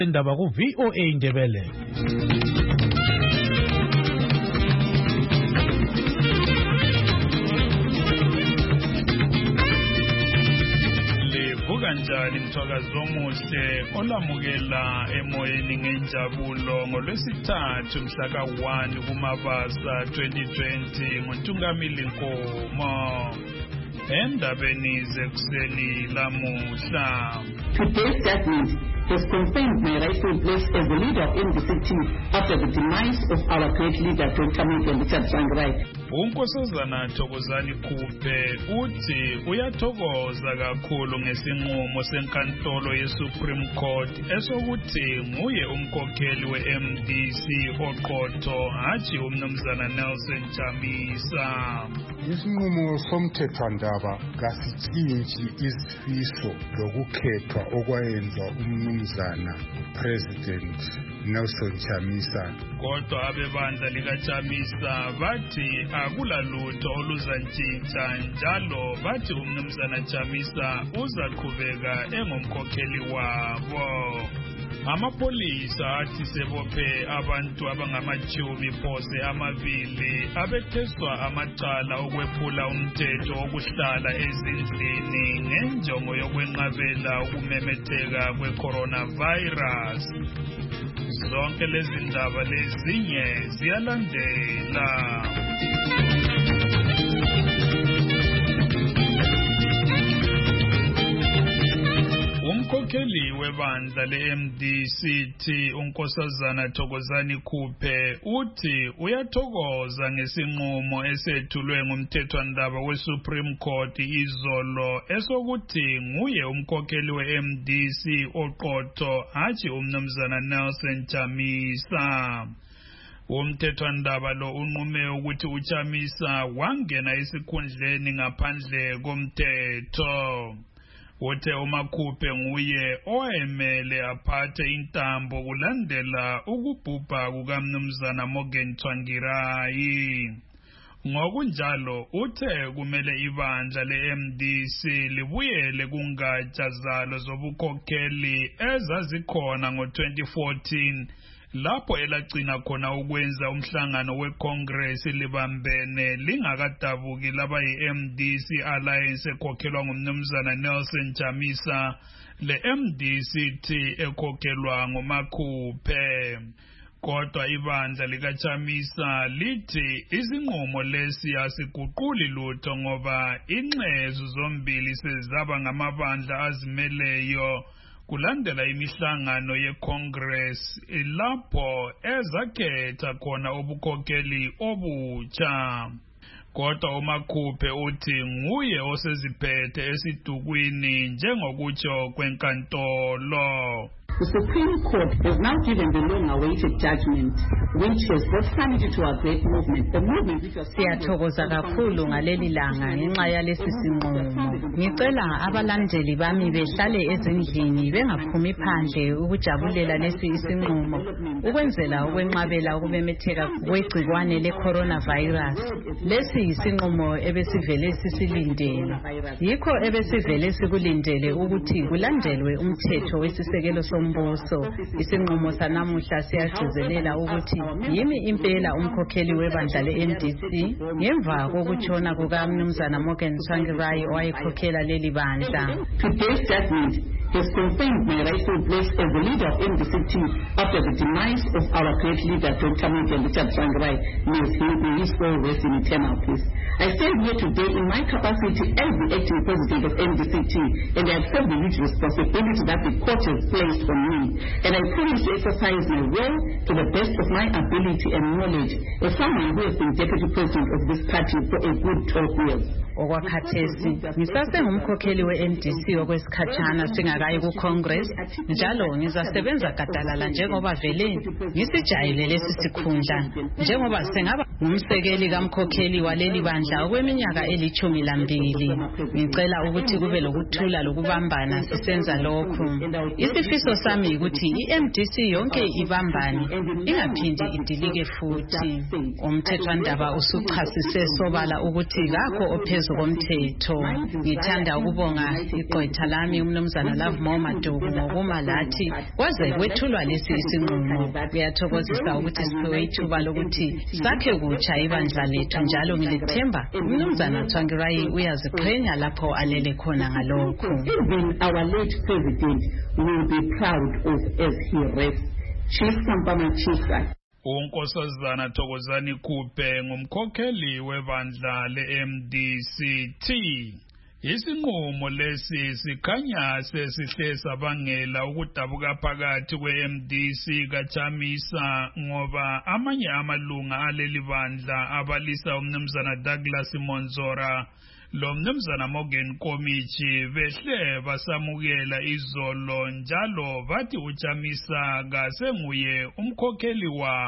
Indaba ku VOA Indebele. Kanjani mthwakazi omuhle olamukela emoyeni ngenjabulo ngolwesithathu mhla ka-1 kuMabasa 2020 nguNtungamili Nkomo endabeni zekuseni lamuhla. Today's judgment has confirmed my rightful place as the leader of MDC after the demise of our great leader Dr. Richard Tsvangirai. Unkosazana Thokozani Khuphe uthi uyathokoza kakhulu ngesinqumo senkantolo ye-Supreme Court esokuthi nguye umkhokheli we-MDC oqotho hatshi umnumzana Nelson Chamisa. Isinqumo somthethwandaba kasitshintshi isifiso lokukhethwa okwayenza umnumzana President Nelson Chamisa. Kodwa abebandla likaChamisa bathi akulalutho oluzantshintsha njalo bathi umnumzana Chamisa uzaqhubeka engumkhokheli wabo. Amapolisa athi sebophe abantu abangamachumi phose amabili abetheswa amacala okwephula umthetho wokuhlala ezindlini ngenjongo yokwenqabela ukumemetheka kwe-coronavirus. Zonke lezi ndaba lezinye ziyalandela. Umkhokheli webandla le-MDC unkosazana Thokozani Khuphe uthi uyathokoza ngesinqumo esethulwe ngumthethwandaba we-Supreme Court izolo esokuthi nguye umkhokheli we-MDC oqotho hatshi umnumzana Nelson Chamisa. Umthethwandaba lo unqume ukuthi uChamisa wangena esikhundleni ngaphandle komthetho. Uthe uMakhuphe nguye owayemele aphathe intambo kulandela ukubhubha kukamnumzana Morgan Tsvangirai. Ngokunjalo uthe kumele ibandla le-MDC libuyele kungatsha zalo zobukhokheli ezazikhona ngo-2014 lapho elagcina khona ukwenza umhlangano weCongress libambene lingakadabuki laba yi-MDC Alliance ekhokhelwa ngumnumzana Nelson Chamisa le-MDC ekhokhelwa nguMakhuphe. Kodwa ibandla likaChamisa lithi isinqumo lesi asiguquli lutho ngoba inxezu zombili sezaba ngamabandla azimeleyo kulandela imihlangano ye-Congress lapho ezakhetha khona ubukhokheli obutsha. Kodwa uMakhuphe uthi nguye oseziphethe esidukwini njengokutsho kwenkantolo. The Supreme Court has now given the long-awaited judgment, which has brought sanity to our great movement. The movement which was siyathokoza kakhulu ngaleli langa ngenxa yalesi sinqumo. Ngicela abalandeli bami behlale ezindlini bengaphumi phandle ukujabulela lesi isinqumo ukwenzela ukwenqabela ukumemetheka kwegcikwane le-coronavirus. Lesi isinqumo ebesivele sisilindele. Yikho ebesivele sikulindele ukuthi kulandelwe umthetho wesisekelo sombuso. Isinqumo sanamuhla siyagcizelela ukuthi yimi impela umkhokheli webandla le-MDC ngemva kokutshona kukamnumzana Morgan Tsvangirai owayekhokhela leli bandla. Today's judgment has confirmed my rightful place as the leader of MDC after the demise of our great leader Dr. Richard Tsvangirai. May his soul rest in eternal peace. I stand here today in my capacity as the acting president of MDC and I accept the huge responsibility that the court has placed on me. And I promise to exercise my will to the best of my ability and knowledge as someone who has been deputy president of this party for a good 12 years. Okwakhathesi ngisasengumkhokheli we-MDC okwesikhatshana singakayi ku-Congress njalo ngizasebenza gadalala njengoba vele ngisijayele lesi sikhundla njengoba sengaba ngumsekeli kamkhokheli waleli bandla okweminyaka eli-12. Ngicela ukuthi kube lokuthula lokubambana sisenza lokhu. Isifiso sami ukuthi i-MDC yonke ibambane ingaphindi idilike futhi. Umthethwandaba usuchasise sobala ukuthi kakho ngaphezu komthetho. Ngithanda ukubonga igqwetha lami umnumzana Lovemore Maduku ngokuma lathi kwaze kwethulwa lesi isinqumo. Kuyathokozisa ukuthi siphiwe ithuba lokuthi sakhe kutsha ibandla lethu njalo ngilethemba umnumzana Tsvangirai uyaziqhenya lapho alele khona ngalokho. Even our late president will be proud of as he rests. Chief Sampama Chisa. uNkosazana Thokozani Khuphe ngumkhokheli webandla le-MDCT. Isinqumo lesi sikhanya sesihle sabangela ukudabuka phakathi kwe-MDC kaChamisa ngoba amanye amalunga aleli bandla abalisa umnumzana Douglas Monzora lo mnumzana Morgan Komichi behle basamukela izolo njalo bathi uChamisa kasenguye umkhokheli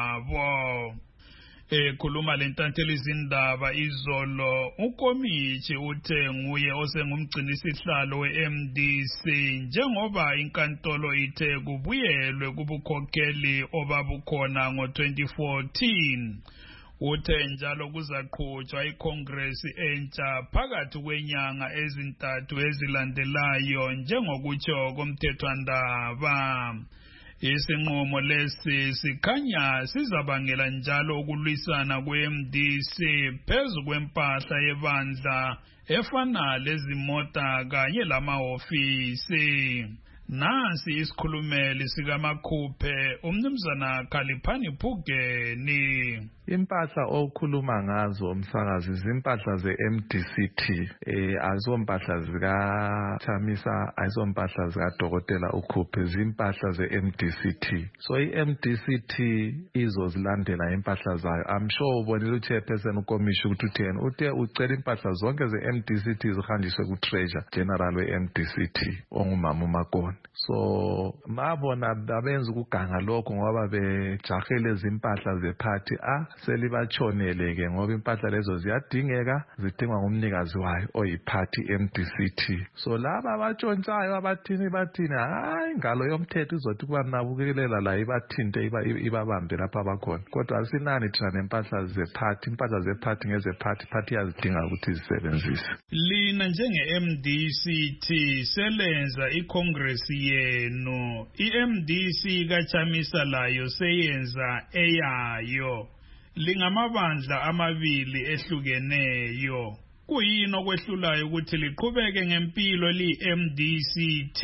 wabo. Ekhuluma lentatheli izindaba izolo uKomichi uthe nguye osengumgcinisihlalo we-MDC njengoba inkantolo ithe kubuyelwe kubukhokheli obabukhona ngo-2014. Uthe njalo kuzaqhutshwa iCongress entsha phakathi kwenyanga ezintathu ezilandelayo njengokutsho komthethwandaba. Isinqumo lesi sikhanya sizabangela njalo ukulwisana kwe-MDC phezu kwempahla yebandla efana lezimota kanye lamahofisi. Nansi isikhulumeli sikaMakhuphe umnumzana Khaliphani Phugeni. Impahla okhuluma ngazo umsakazi izimpahla ze-MDCT azompahla zika Chamisa azompahla zika Dokotela uKhuphe izimpahla ze-MDCT. So i-MDCT izozilandela impahla zayo. I'm sure ubonile uchairperson uKomishi ukuthi uthe ucela impahla zonke ze-MDCT zihanjiswe ku-Treasurer General we-MDCT ongumama uMakoni. So mabona abenza ukuganga lokho ngoba bejahele izimpahla zephathi selibachoneleke ngoba impahla lezo ziyadingeka zidingwa ngumnikazi wayo oyiphathi MDCT. So laba abatshontshayo abathini hayi ngalo yomthetho izothi kuba nabukelela la ibathinte ibabambe lapha abakhona. Kodwa asinani thina nempahla zephathi, impahla zephathi ngezephathi, phathi yazidinga ukuthi zisebenzise. Lina njenge-MDCT selenza iCongress yenu, i-MDC kaChamisa layo seyenza eyayo. Lingamabandla amabili ehlukeneyo. Kuyini okwehlulayo ukuthi liqhubeke ngempilo li-MDCT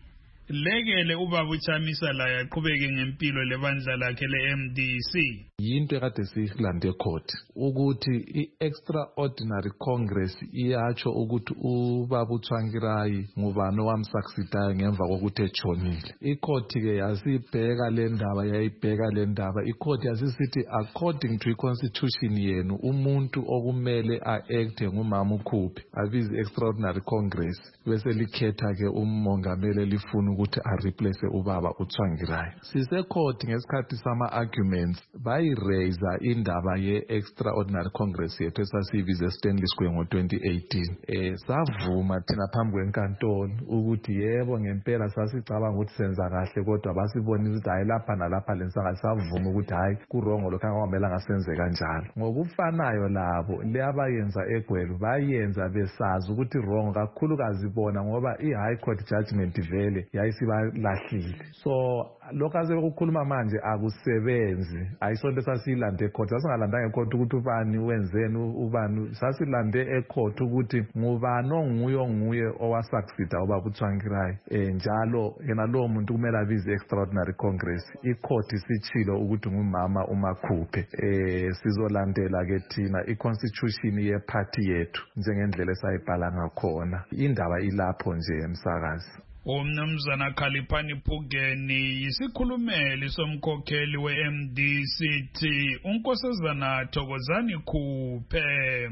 lekele ubaba uChamisa la yaqhubeke ngempilo lebandla lakhe le-MDC? Yinto ekade siyilande court ukuthi i-extraordinary congress iyatsho ukuthi ubaba uTsvangirai ngubani owamsucceedayo ngemva kokuthi etshonile. Icourt ke yasibheka le ndaba icourt yasisithi according to i-constitution yenu umuntu okumele a-act ngumama uKhuphe abizi extraordinary congress bese likhetha ke umongameli lifuna ukuthi a-replace ubaba uTsvangirai. Sise court ngesikhathi sama arguments raise indaba ye-extraordinary congress yethu esasiyibiza Stanley Square ngo-2018. Savuma thina phambi kwenkantolo ukuthi yebo ngempela sasicabanga ukuthi senza kahle kodwa basibonisa ukuthi hayi lapha nalapha lensanga savuma ukuthi hayi kurongo lokho angamela ngasenze kanjalo. Ngokufanayo labo leyabayenza eGweru bayenza besazi ukuthi wrong kakhulukazi bona ngoba i-high court judgment vele yayisibalahlile. So lokho asekukhuluma manje akusebenzi. Ayisonto sasilande ecourt, sasingalandanga ecourt ukuthi ubani wenzeni ubani, sasilande ecourt ukuthi ngubani onguye owasucceeda ubaba uTsvangirai njalo yena lo muntu kumele abize extraordinary congress. Icourt isichilo ukuthi ngumama uMakhuphe. Sizolandela ke thina iconstitution yeparty yethu njengendlela esayibhala ngakhona. Indaba ilapho nje emsakazi. Umnumzana Khaliphani Phugeni yisikhulumeli somkhokheli we-MDCT uNkosazana Thokozani Khuphe.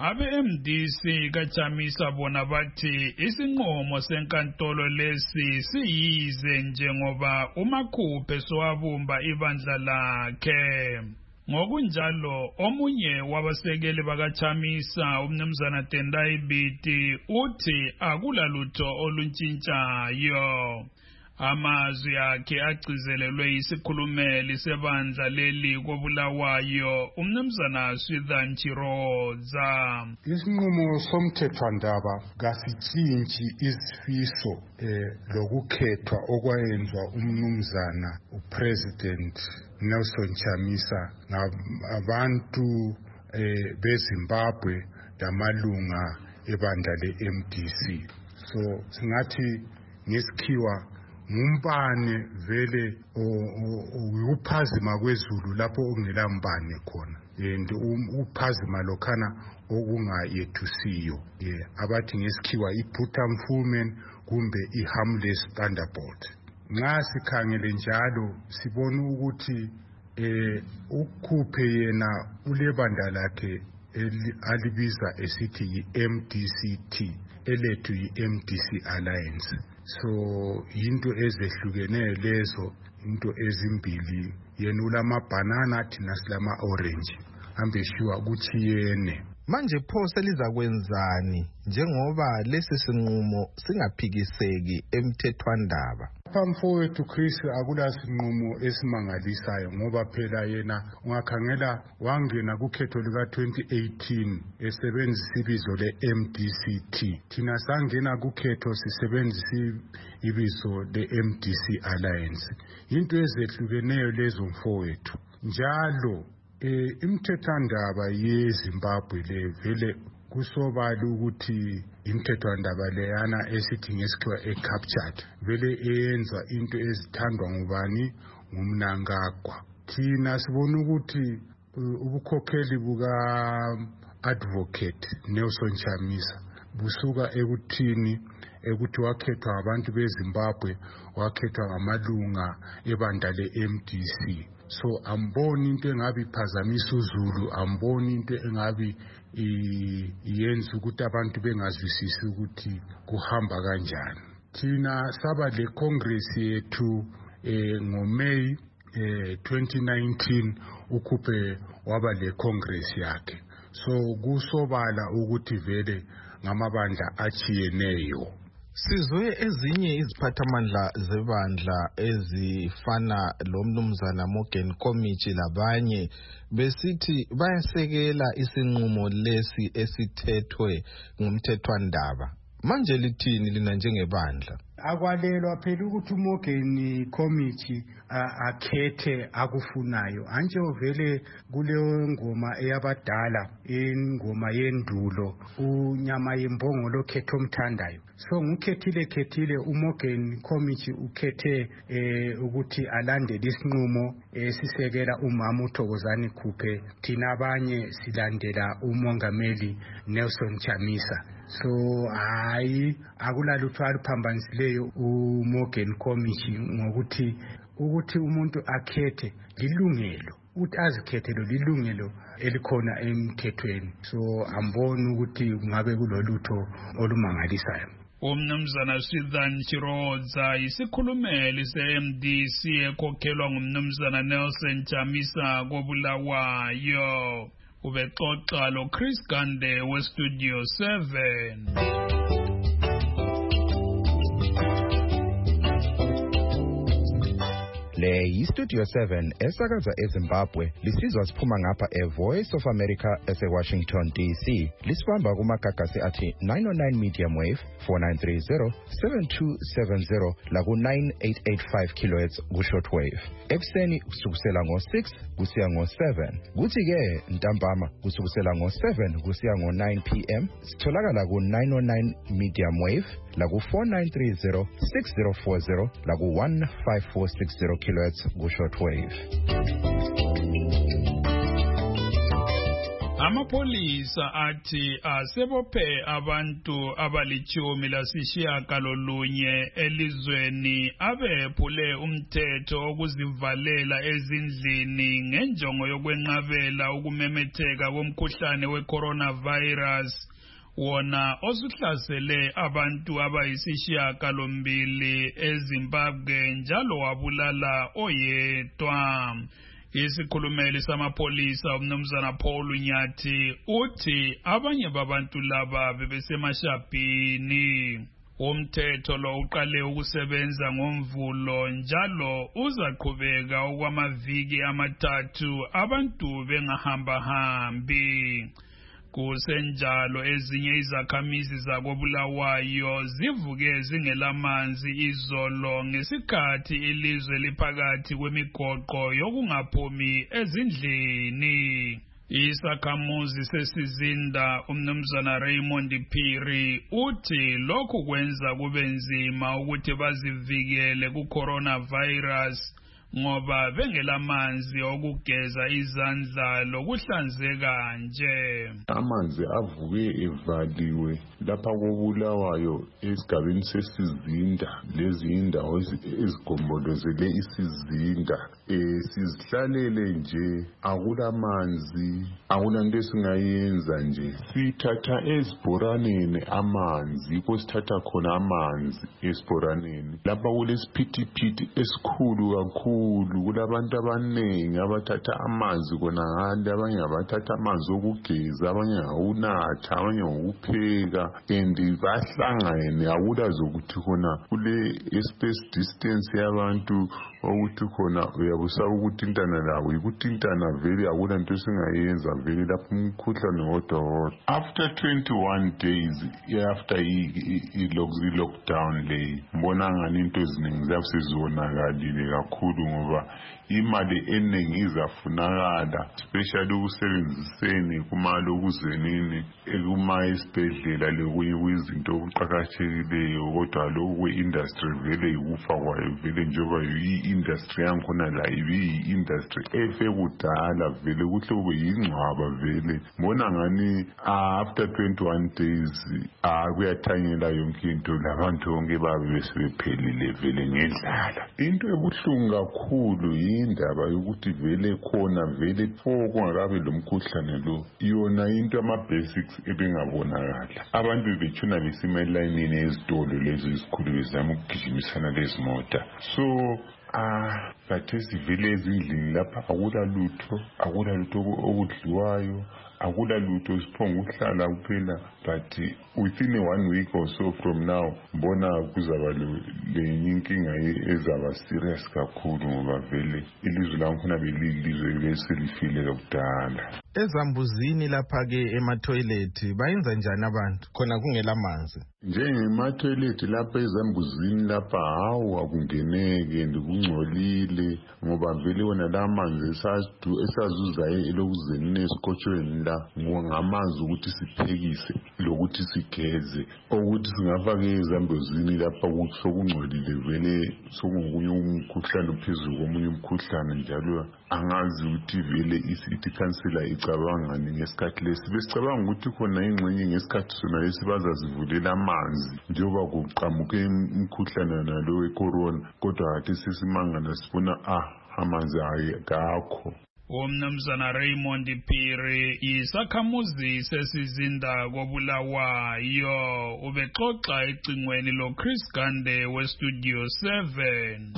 Abe-MDC kaChamisa bona bathi isinqumo senkantolo lesi siyize njengoba uMakhuphe sowabumba ibandla lakhe. Ngokunjalo omunye wabasekeli bakaChamisa umnumzana Tendai Biti uthi akulalutho oluntshintshayo. Amazwi akhe agcizelelwe isikhulumeli sebandla leli koBulawayo umnumzana Swithan Chiroza. Isinqumo somthethwandaba kasitshintshi isifiso lokukhethwa okwayenzwa umnumzana uPresident Nelson Chamisa ngabantu beZimbabwe lamalunga ebandla leMDC. So singathi ngesikhiwa ngumbane vele ukuphazima kwezulu lapho okungela mbane khona and uphazima lokhana okungayethusiyo abathi ngesikhiwa i-Buddha Mfumen kumbe i-harmless thunderbolt. Nxa sikhangele njalo sibona ukuthi ukhuphe yena ulebandla lakhe alibiza esithi yi-MDCT elethu yi-MDC Alliance. So into ezehlukeneyo lezo, into ezimbili, yena ulamabhanana thina silama orange ambeshiwa ukuthi yene. Manje pho selizakwenzani njengoba lesi sinqumo singaphikiseki emthethwandaba? Mfowethu Chris, akula sinqumo esimangalisayo ngoba phela yena ungakhangela wangena kukhetho lika 2018 esebenzisa ibizo le-MDCT. Thina sangena kukhetho sisebenzisa ibizo le-MDC Alliance. Into ezehlukeneyo lezo mfowethu. Njalo imthethwandaba yeZimbabwe le vele kusobala ukuthi imthethwandaba leyana esithi ngesikhiwa captured vele eyenza into ezithandwa ngubani ngumnangagwa. Thina sibona ukuthi ubukhokheli buka advocate Nelson Chamisa busuka ekuthini ukuthi wakhethwa abantu beZimbabwe, wakhethwa ngamalunga ebandla leMDC. So amboni into engabi phazamisa uZulu, amboni into engabi yenza ukuthi abantu bengazwisisi ukuthi kuhamba kanjani. Thina saba le Congress yethu ngoMay 2019 ukhuphe waba le Congress yakhe. So kusobala ukuthi vele ngamabandla achiyeneyo. Sizwe ezinye iziphathamandla zebandla ezifana lomnumzana Morgan Komichi labanye besithi bayasekela isinqumo lesi esithethwe ngumthethwandaba. Manje lithini lina njengebandla? Akwalelwa phela ukuthi uMorgan Komichi akhethe akufunayo. Anje vele kuleyo ngoma eyabadala, ingoma yendulo, unyama yembongolo khetho mthandayo. So ngukhethile uMorgan Komichi ukhethe ukuthi alandele isinqumo sisekela umama uThokozani Khuphe, thina abanye silandela umongameli Nelson Chamisa. So hayi akulalutho aluphambanisileyo uMorgan Komichi ngokuthi umuntu akhethe lilungelo, ukuthi azikhethelo lilungelo elikhona emthethweni. So amboni ukuthi kungabe kulolutho olumangalisayo. Umnumzana Swithan Chiroza isikhulumeli se-MDC ekhokhelwa ngumnumzana Nelson Chamisa koBulawayo. Ubexoxa lo Chris Gande weStudio 7. Le yiStudio 7 esakaza eZimbabwe lisizwa siphuma ngapha eVoice of America eseWashington DC. Lisibamba kumagagasi athi 909 medium wave 4930 7270 laku 9885 kHz ku shortwave. Ekseni kusukela ngo6 kusiya ngo7. Kuthi ke ntambama kusukela ngo7 kusiya ngo9 PM. Sitholakala ku 909 medium wave laku 4930 6040 laku 15460 kHz ku shortwave. Amapolisa athi asebophe abantu abali-18 elizweni abephule umthetho wokuzivalela ezindlini ngenjongo yokwenqabela ukumemetheka komkhuhlane we-coronavirus, wona osuhlasele abantu abayisishiyagalombili eZimbabwe njalo wabulala oyedwa. Isikhulumeli samapolisa umnumzana Paul Nyathi uthi abanye babantu laba bebesemashabhini. Umthetho lo uqale ukusebenza ngoMvulo njalo uzaqhubeka okwamaviki amathathu abantu bengahambahambi. Kusenjalo ezinye izakhamizi zakoBulawayo zivuke zingelamanzi izolo ngesikhathi ilizwe liphakathi kwemigoqo yokungaphumi ezindlini. Isakhamuzi sesizinda uMnumzana Raymond Phiri uthi lokhu kwenza kube nzima ukuthi bazivikele ku-coronavirus ngoba bengelamanzi okugeza izandla lokuhlanzeka nje. Amanzi avuke evaliwe lapha koBulawayo esigabeni sesizinda, lezi indawo ezigombolozele isizinda. Sizihlalele nje, akulamanzi, akulanto esingayenza nje. Sithatha ezibhoraneni amanzi, yikho sithatha khona amanzi ezibhoraneni. Lapha kulesiphithiphithi esikhulu kakhulu, kulabantu abanengi abathatha amanzi khona ngale, abanye abathatha amanzi okugeza, abanye ngawunatha, abanye ngokupheka, and bahlangene. Akulazokuthi khona kule space distance yabantu ukuthi khona uyabusaba ukuthintana labo, yikuthintana vele akulanto esingayenza vele lapho umkhuhlane wodwa. After 21 days after i-lockdown le, mbona ngani into eziningi zabe seziwonakalile kakhulu ngoba imali eningi izafunakala, especially ukusebenziseni kumalokuzwenini ekuma esibhedlela lokunye kwizinto okuqakathekileyo. Kodwa lokhu kwe-industry vele yikufa kwayo vele, njengoba i-industry yankhona la ibi-industry efe kudala vele, kuhle kube yingcwaba vele. Mbona ngani after 21 days kuyathanyela yonke into, labantu bonke babe besebephelile vele ngendlala. Into ebuhlungu kakhulu indaba yokuthi vele khona vele kungakabe lo mkhuhlane lo, yona into ama-basics ebengabonakala. Abantu betshona besima elayinini ezitolo lezi ezikhulu bezama ukugijimisana lezi mota. So khathesi vele ezindlini lapha akulalutho okudliwayo, akulalutho, siphonga ukuhlala kuphela. But within 1 week or so from now, mbona kuzaba lenye inkinga ezaba serious kakhulu ngoba vele ilizwe lankhona belilizwe leselifile kudala. Ezambuzini lapha-ke ema-toilet bayenza njani abantu khona kungela manzi? Njengema-toilet lapha ezambuzini lapha, hawu akungeneke ndikungcolile ngoba vele wona la manzi esazuzayo elokuzeni esikotshweni la ngamanzi ukuthi siphekise lokuthi sigeze, ukuthi singafake ezambuzini lapha ukuthi sokungcolile vele, sokungokunye umkhuhlane phezulu komunye umkhuhlane. Njalo angazi ukuthi vele isithi khansela icabangani ngesikhathi lesi. Besicabanga ukuthi khona ingxenye ngesikhathi sona lesi bazazivulela amanzi njengoba kuqhamuke umkhuhlane nalo we-corona, kodwa khathi sesimangala sibona amanzi akakho. uMnumzana Raymond Phiri isakhamuzi sesizinda koBulawayo ubexoxa ecingweni loChris Gande weStudio 7.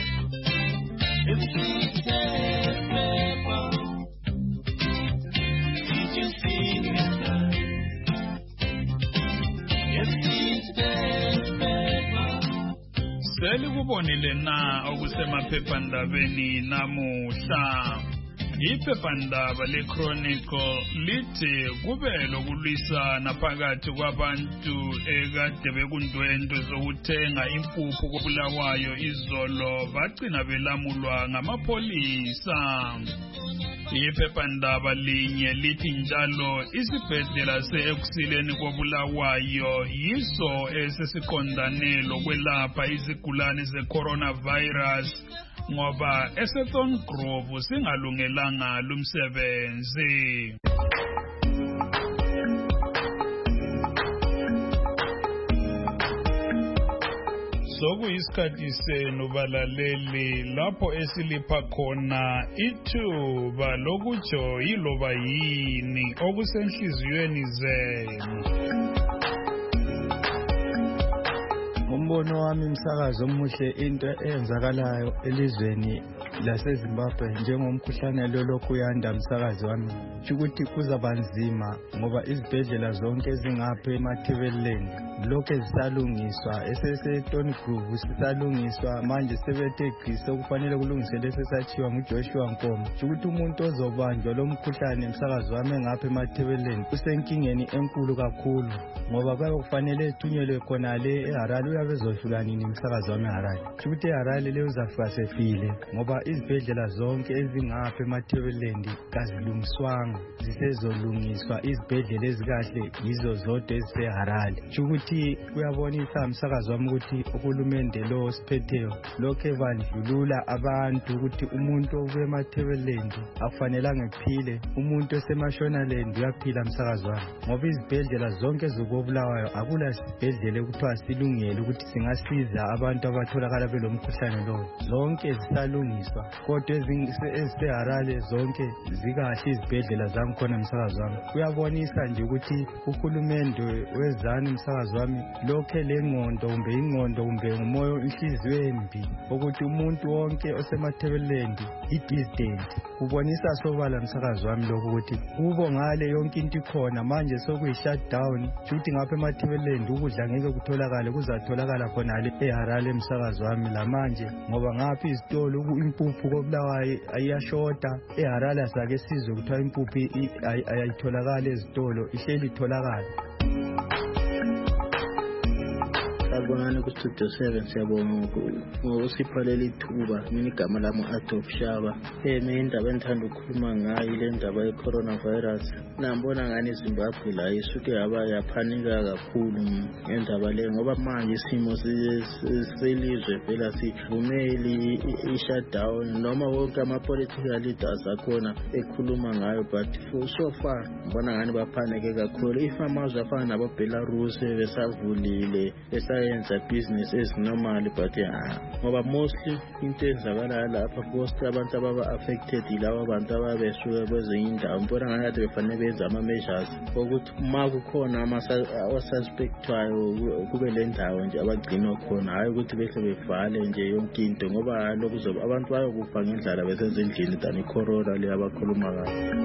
Selikubonile na okusemaphephandabeni namuhla. Iphephandaba leChronicle lithi kube lokulwisana phakathi kwabantu ekade bekundwendwe zokuthenga impuphu koBulawayo izolo bagcina belamulwa ngamapholisa. Iphephandaba linye lithi njalo isibhedlela se-Ekuseni koBulawayo yiso esesiqondane lokwelapha izigulane ze-coronavirus ngoba eSeton Grove singalungelanga lumsebenzi. Sokuyisikhathi senu balaleli lapho esilipha khona ithuba lokutsho yiloba yini okusenhliziyweni zenu. Umbono wami umsakazo omuhle into eyenzakalayo elizweni laseZimbabwe njengomkhuhlane lolokhu uyanda msakazi wami ukuthi kuzaba nzima ngoba izibhedlela zonke ezingapha eMatabeleland lokhu zisalungiswa eseseTony Groove sisalungiswa manje sebethe gqise okufanele kulungiswe lesesathiwa nguJoshua Nkomo ukuthi umuntu ozobanjwa lo mkhuhlane msakazi wami ngapha eMatabeleland usenkingeni enkulu kakhulu ngoba kwabe kufanele ethunyelwe khona le eHarare uyabe ezofika nini msakazi wami eHarare ukuthi eHarare le uzafika sefile ngoba izibhedlela zonke ezingapha eMatabeleland kazilungiswanga zisezolungiswa izibhedlela ezikahle yizo zodwa eziseHarare ukuthi kuyabonisa msakazi wami ukuthi uhulumende lo siphetheyo lokho evandlulula abantu ukuthi umuntu obeMatabeleland akufanelanga ephile umuntu oseMashonaland uyaphila msakazi wami ngoba izibhedlela zonke zokobulawayo akula sibhedlela ekuthiwa silungele ukuthi singasiza abantu abatholakala belomkhuhlane lo zonke zisalungiswa kodwa eziseHarare zonke zikahle izibhedlela zangikhona msakazi wami kuyabonisa nje ukuthi uhulumende wezani msakazi wami lokho lengqondo kumbe ingqondo kumbe umoya inhliziyo embi ukuthi umuntu wonke oseMatabeleland i-distant kubonisa sobala msakazi wami lokho ukuthi kubo ngale yonke into ikhona manje sokuyi-shutdown ukuthi ngapha eMatabeleland ukudla ngeke kutholakale kuzatholakala khonale eHarare msakazi wami lamanje ngoba ngapha izitolo impuphu kobulawayo ayashota eHarare asake sizwe kuthiwa impuphu ayitholakala ezitolo ihleli itholakala. Sabonani ku-Studio 7 siyabonga ngokusipha leli thuba mina igama lami Adolf Shaba mina indaba engithanda ukukhuluma ngayo ile ndaba ye-coronavirus nambona ngani eZimbabwe la isuke yaphanika kakhulu ngendaba le ngoba manje isimo selizwe vela sivumeli i-shutdown noma wonke ama-political leaders akhona ekhuluma ngayo but so far mbona ngani baphanike kakhulu if amazwe afana nabo-Belarus besavulile yenza business as normal but ngoba mostly into ezakala lapha post abantu ababa affected ilawa abantu ababesuka kwezinye indawo mbona ngathi befanele benza ama measures ukuthi uma kukhona abasuspectwayo kube le ndawo nje abagcinwa khona hayi ukuthi behle bevale nje yonke into ngoba lokho kuzoba abantu bayokufa ngendlela besezindlini than icorona le abakhuluma ngayo.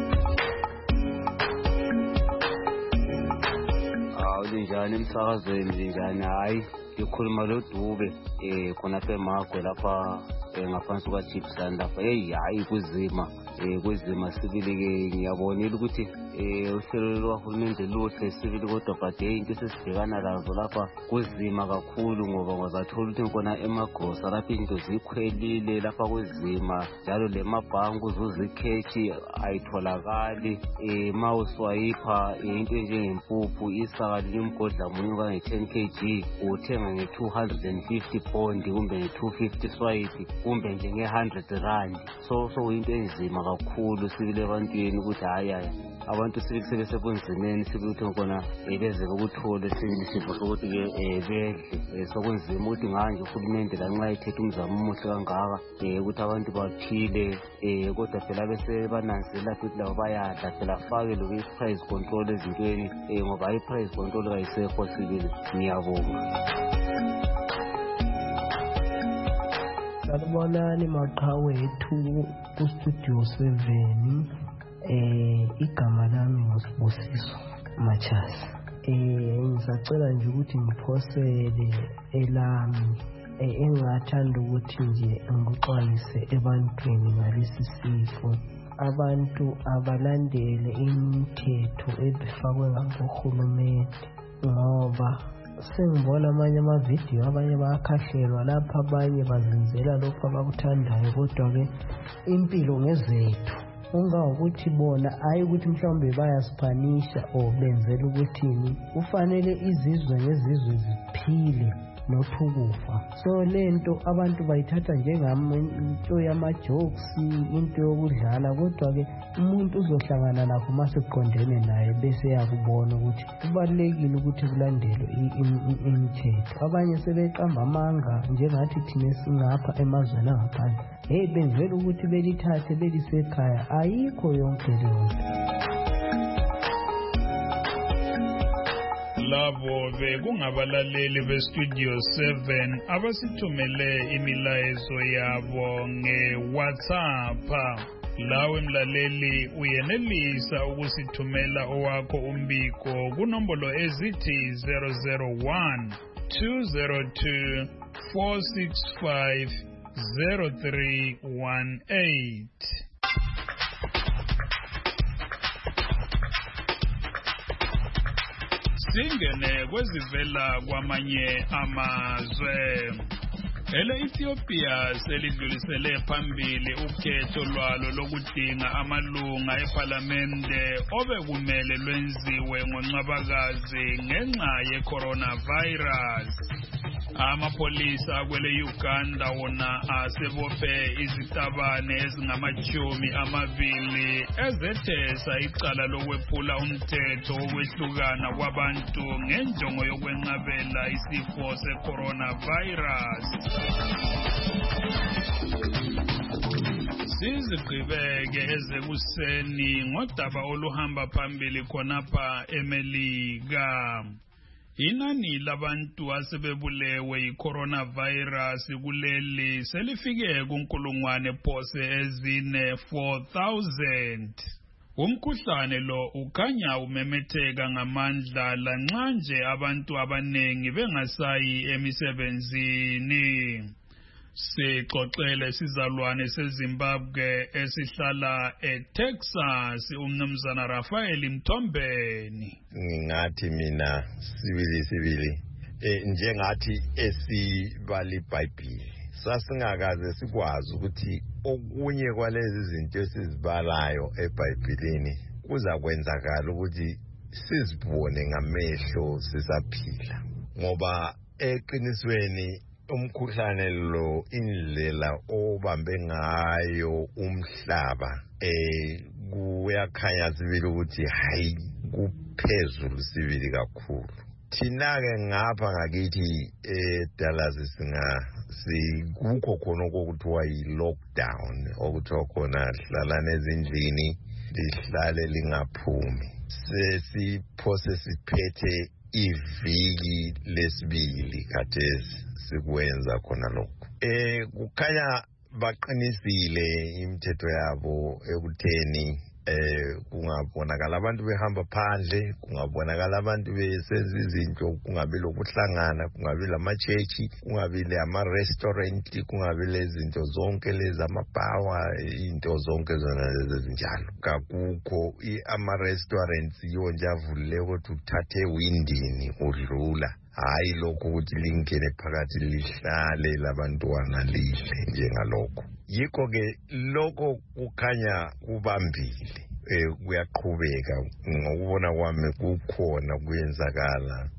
Njani emsakazweni njani hayi ngikhuluma lo Dube khona eMagwe lapha ngaphansi kwaChipsland lapha hayi kuzima sibili ke ngiyabonela ukuthi uhlelo lwahulumende luhle sibili kodwa but into esesibhekana lazo lapha kuzima kakhulu ngoba ngazathola ukuthi khona emagrosa lapha into zikhwelile lapha kuzima njalo lemabhanki uzuzikhethi ayitholakali mawuswayipha into njengempuphu isaka limgodla munye kange 10 kg uthenga nge250 pound kumbe nge250 swipe kumbe nje nge100 rand so into enzima kakhulu sibile ebantwini ukuthi hayi abantu sibili sebesebunzimeni sibili ukuthi khona beze ukuthola sibili sokuthi ke bedle sokunzima ukuthi nganje uhulumende lanxa ethethe umzamo omuhle kangaka ukuthi abantu baphile kodwa phela bese bananzela ukuthi labo bayadla phela fake lo price control ezintweni ngoba i-price control kayisekho sibili. Ngiyabonga. Sanibonani maqhawethu ku-Studio 7 igama lami nguSibusiso Machasi. Ngisacela nje ukuthi ngiphosele elami engathanda ukuthi nje ngikuxwayise ebantwini ngalesi sifo. Abantu abalandele imithetho ebifakwe ngohulumende ngoba sengibona amanye amavidiyo abanye bayakhahlelwa lapha abanye bazenzela lokho abakuthandayo kodwa-ke impilo ngezethu ungawukuthi bona hayi ukuthi mhlawumbe bayasiphanisha or benzela ukuthini kufanele izizwe ngezizwe ziphile nokufa so lento abantu bayithatha njengento yama-jokes into yokudlala kodwa-ke umuntu uzohlangana nakho masekuqondene naye bese yakubona ukuthi kubalulekile ukuthi kulandelwe imithetho. Abanye sebeqamba amanga njengathi thina singapha emazweni angaphandle benzela ukuthi belithathe belisekhaya ayikho yonke leyo nto. labo bekungabalaleli beStudio 7 abasithumele imilayezo yabo ngeWhatsApp. Lawe mlaleli uyenelisa ukusithumela owakho umbiko kunombolo ezithi 001 202 465 0318. Singene kwezivela kwamanye amazwe. Ethiopia selidlulisele phambili ukhetho lwalo lokudinga amalunga eParliamente obekumele lwenziwe ngoNcwabakazi ngenxa yeCoronavirus. Amapolisa kwele Uganda wona asebophe izitabane ezingama-20 ezethesa icala lokwephula umthetho wokwehlukana kwabantu ngenjongo yokwenqabela isifo seCoronavirus. Sizigqibeke ezekuseni ngodaba oluhamba phambili khonapha eMelika. Inani labantu asebebulewe yiCoronavirus kuleli selifike kunkulungwane phose ezine 4,000. Umkhuhlane lo ukhanya umemetheka ngamandla lanxa nje abantu abanengi bengasayi emisebenzini. Sixoxele sizalwane seZimbabwe esihlala eTexas umnumzana Rafael Mtombeni. Ngathi mina sibili njengathi esibali iBhayibheli sasingakaze sikwazi ukuthi okunye kwalezi zinto esizibalayo eBhayibhelini kuza kwenzakala ukuthi sizibone ngamehlo sisaphila, ngoba eqinisweni umkhuhlane lo indlela obambe ngayo umhlaba kuyakhanya sibili ukuthi hayi kuphezulu sibili kakhulu. Thina-ke ngapha ngakithi eDallas kukho khona okuthiwa yi-lockdown, okuthiwa khona hlalani ezindlini lihlale lingaphumi. Sesiphose siphethe iviki lesibili khathesi sikwenza khona lokho. Kukhanya baqinisile imithetho yabo ekutheni kungabonakala abantu behamba phandle, kungabonakala abantu besenza izinto, kungabi lokuhlangana, kungabi lama-church, kungabi lama-restaurant, kungabi lezinto zonke lezi amabawa, into zonke zona lezi ezinjalo. Kakukho ama-restaurants yonke avulile ukuthi uthathe ewindini udlula, hayi lokho ukuthi lingene phakathi lihlale labantwana lidle njengalokho. Yikho-ke lokho kukhanya kubambile, kuyaqhubeka ngokubona kwami kukhona kuyenzakala.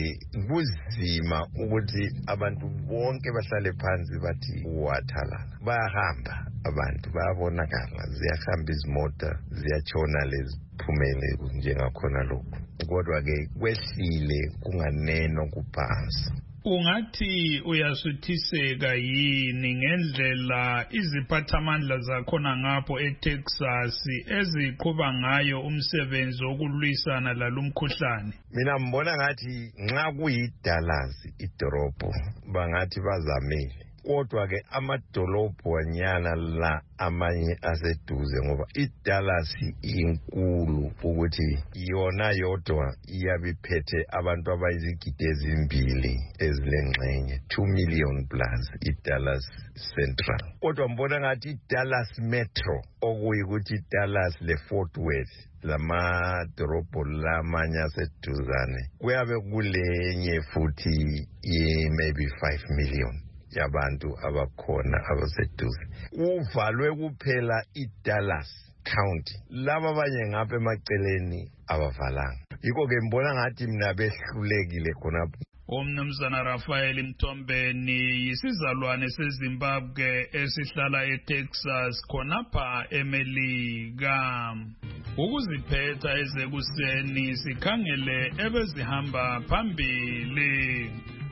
Kuzima ukuthi abantu bonke bahlale phansi bathi wathalala. Bayahamba abantu, bayabonakala, ziyahamba izimota, ziyatshona leziphumele njengakhona lokho. Kodwa-ke kwehlile kunganeno kuphansi. Ungathi uyasuthiseka yini ngendlela iziphathamandla zakhona ngapho eTexas eziqhuba ngayo umsebenzi wokulwisana lalumkhuhlane? Mina mbona ngathi nxa kuyiDallas idorobho bangathi bazamile, kodwa-ke amadolobho anyana la amanye aseduze, ngoba iDallas inkulu ukuthi yona yodwa iyabiphethe abantu abayizigidi ezimbili ezilengxenye, 2 million plus iDallas Central. Kodwa mbona ngathi iDallas Metro okuyikuthi iDallas leFort Worth lamadorobho lamanye aseduzane kuyabe kulenye futhi maybe 5 million yabantu abakhona abaseduze. Uvalwe kuphela iDallas County, laba abanye ngapha emaceleni abavalanga. Yikho-ke mbona ngathi mina behlulekile khonapho. Umnumzana Rafael Mtombeni yisizalwane seZimbabwe esihlala eTexas khonapha eMelika. Ukuziphetha ezekuseni sikhangele ebezihamba phambili.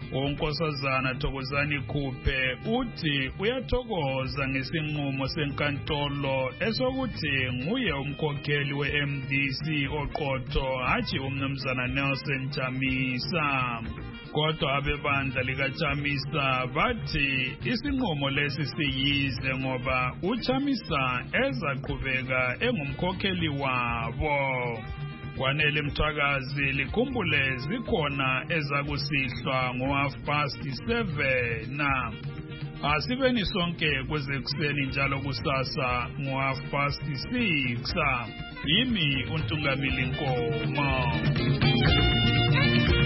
uNkosazana Thokozani Khuphe uthi uyathokoza ngesinqumo senkantolo esokuthi nguye umkhokheli we-MDC oqotho hatshi umnumzana Nelson Chamisa. Kodwa abebandla likaChamisa bathi isinqumo lesi siyize ngoba uChamisa ezaqhubeka engumkhokheli wabo. Kwanele Mthwakazi likhumbule zikhona ezakusihlwa ngo-7:30. Asibeni sonke kwezekuseni njalo kusasa ngo-6:30. Yimi uNtungamili Nkomo.